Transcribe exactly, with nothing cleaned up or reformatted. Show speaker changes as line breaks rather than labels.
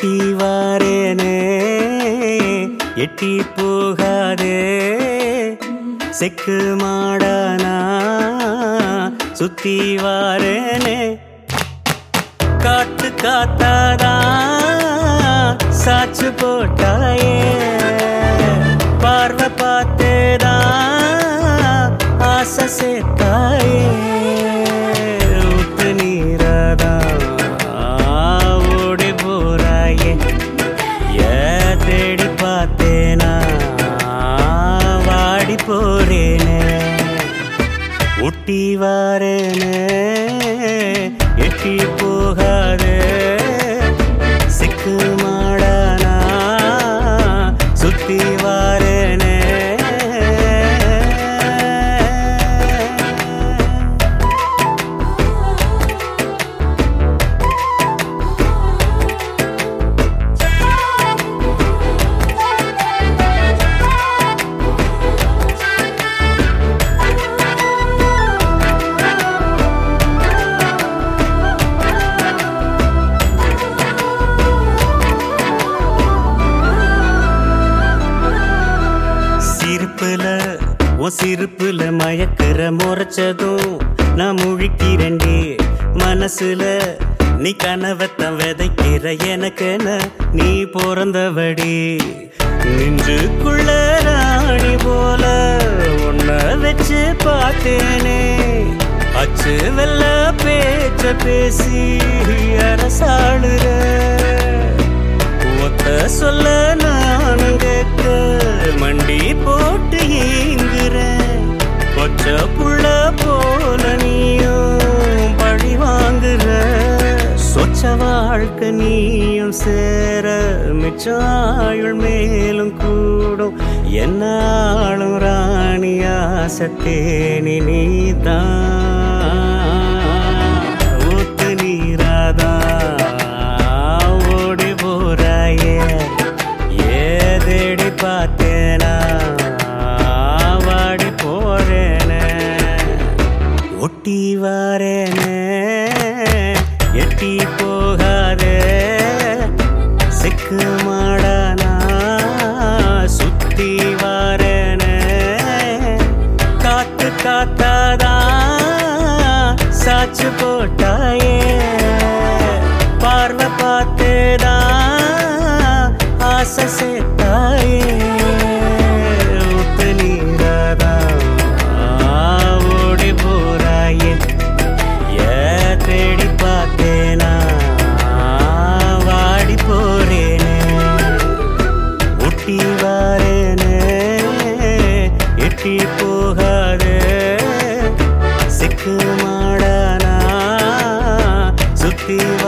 ஒட்டி வாரேனே எட்டி போகாதே செக்கு மாடானா சுத்தி வாரேனே காட்டு காத்தாதான் சாச்சு போட்டாயே பார்வை பார்த்தேதான் ஆசை சேர்த்தாயே ஊத்து நீராதான் ஓடி போறாயே ஏ தேடி பார்த்தேனா வாடி போறேனே ஒட்டி வாரேனே எட்டி போகாதே சிக்கு மாடானா சுத்தி வாரேனே உன் சிரிப்புல மயக்கிற முறைச்சதும் நான் முழிக்கிறேன்டி மனசுல நீ கனவத்தான் விதைக்கிற எனக்கென நீ பிறந்தவடி நெஞ்சுக்குள்ள ராணி போல உன்ன வச்சு பார்த்தேனே அச்சு வெள்ள பேச்ச பேசி அரசாளுற ஒத்த சொல்ல நானும் கேட்க மண்டி போட்டு ஏங்குறேன் கொச்ச புள்ள போல நீயும் பழி வாங்குற சொச்ச வாழ்க்கை நீயும் சேர மிச்சாயுள் மேலும் கூடும் என்னாலும் ராணியா சத்தேனி நீதான் ஊத்து நீராதான் ஓடி போறாயே ஏ தேடி பார்த்தேனா வாடி போறேனே ஒட்டி வாரேனே எட்டி போகாதே சிக்கு மாடானா சுத்தி வாரேனே காத்து காத்தாதான் சாச்சு போட்டாயே பார்வை பார்த்தேதான் ஆசை சேர்த்தாயே ஊத்து நீராதான் ஓடி போறாயே ஏ தேடி பார்த்தேனா வாடி போறேனே ஒட்டி வாரேனே எட்டி போகாதே சிக்கு மாடானா சுத்தி